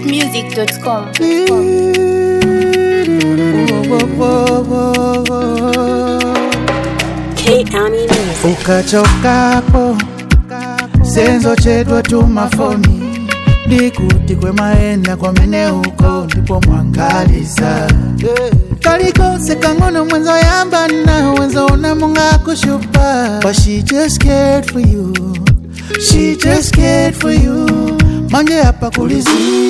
westhitmusic.com. K-Ami Music. Ukachokapo senzo chedwa tumafoni ndikuti kwemaenda kwamene uko ndipo mwangalisa kalikose kangono mwenzo yambana wenzo unamunga kushupa. But she just cared for you, she just cared for you. Manje hapa kulizi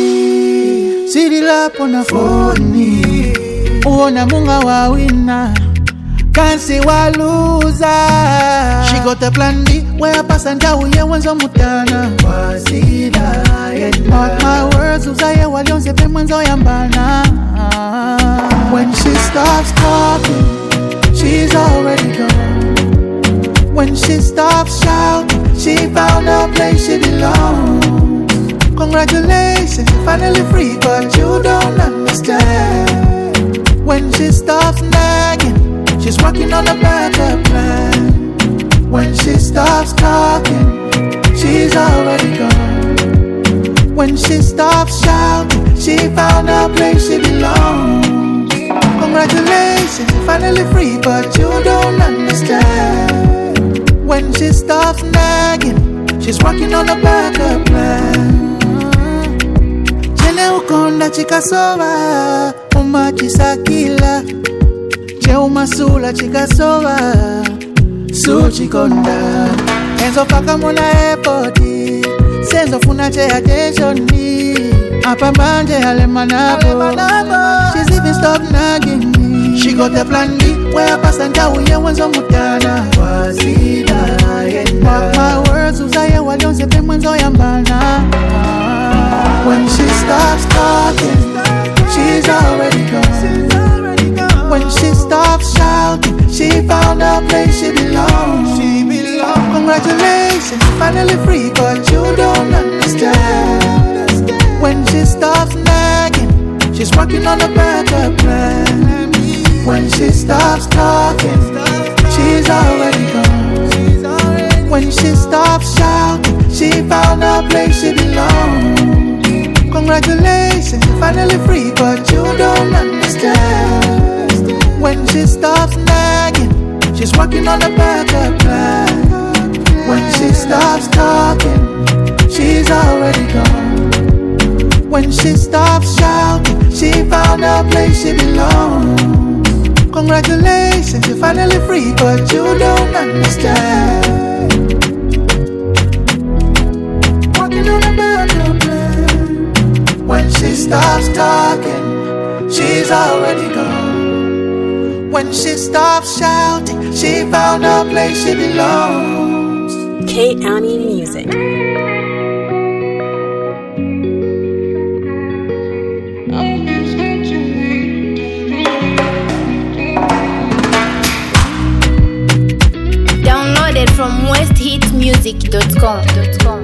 siri lapo na foni uona munga wawina kansi waluza. She got a plan B where pasa ndau ye wenzo mutana wazida. Mark my words uzaye walionze pe mwenzo yambana. When she stops talking, she's already gone. When she stops shouting, she found a place she belongs. Congratulations, you're finally free, but you don't understand. When she stops nagging, she's working on a backup plan. When she stops talking, she's already gone. When she stops shouting, she found a place she belongs. Congratulations, you're finally free, but you don't understand. When she stops nagging, she's working on a backup plan. Chene ukonda chikasova, umachisakila. Che umasula chikasova, suchikonda. Enzo paka mona epoti, senzo funa che attentioni. Apa manje hale manabo, she's even stopped nagging me. She got a plan B, where pasa ndau ye wenzo mutana wazida. Mark my words uzaye walionze pe mwenzo yambana. When she stops talking, she's already gone. When she stops shouting, she found a place she belongs. Congratulations, you're finally free, but you don't understand. When she stops nagging, she's working on a backup plan. When she stops talking, she's already gone. When she stops shouting, she found a place she belongs. Congratulations, you're finally free, but you don't understand. When she stops nagging, she's working on a backup plan. When she stops talking, she's already gone. When she stops shouting, she found a place she belongs. Congratulations, you're finally free, but you don't understand. Working on a backup plan. When she stops talking, she's already gone. When she stops shouting, she found a place she belongs. K-Ami Music. Downloaded from westhitmusic.com.